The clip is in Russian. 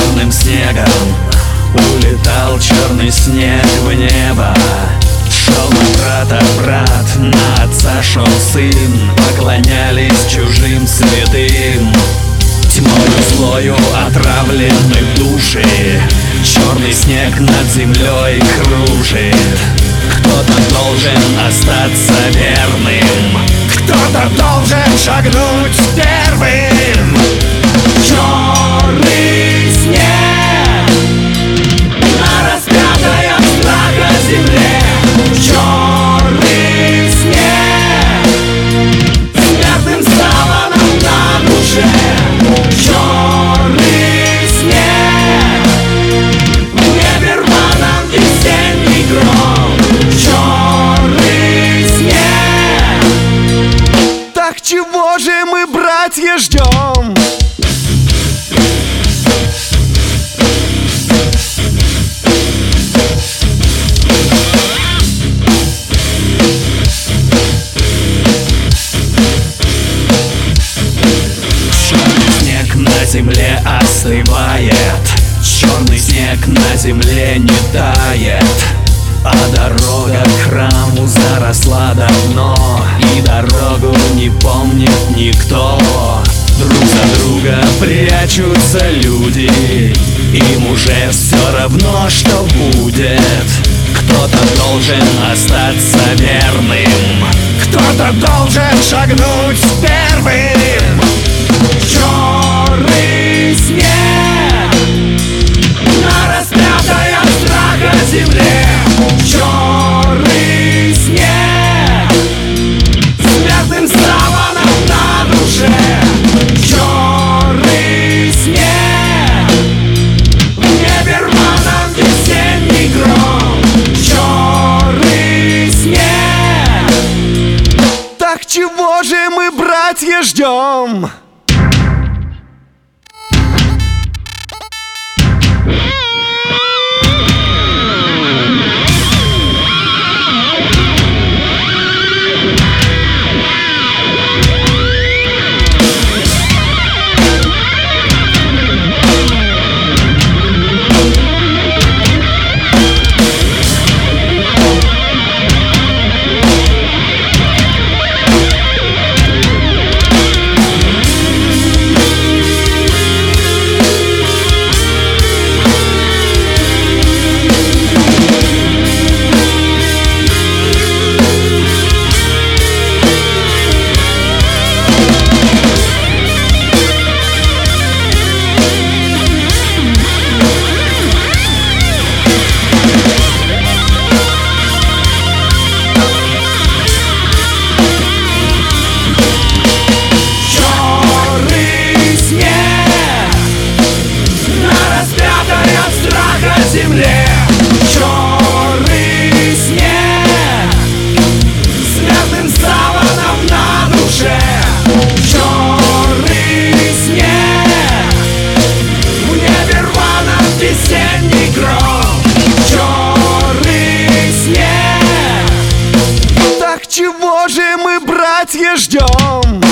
черным снегом. Улетал черный снег в небо. Шел брат, на отца шел сын. Поклонялись чужим святым. Тьмою злою отравлены души. Черный снег над землей кружит. Кто-то должен остаться верным. Кто-то должен шагнуть первым. Черный снег на распятой от страха земле. Черный снег смертным саваном на душе. Черный снег в небе рваном весенний гром. Черный снег. Так чего же мы, братья, ждем? На земле остывает. Черный снег на земле не тает. А дорога к храму заросла давно. И дорогу не помнит никто. Друг за друга прячутся люди. Им уже все равно, что будет. Кто-то должен остаться верным. Кто-то должен шагнуть первым. Черный снег на распятой от страха земле. Черный снег смертным саваном на душе. Черный снег в небе рваном весенний гром. Черный снег. Так чего же мы, братья, ждем? Земле. Черный снег смертным саваном на душе. Черный снег в небе рваном весенний гром. Черный снег. Так чего же мы, братья, ждем?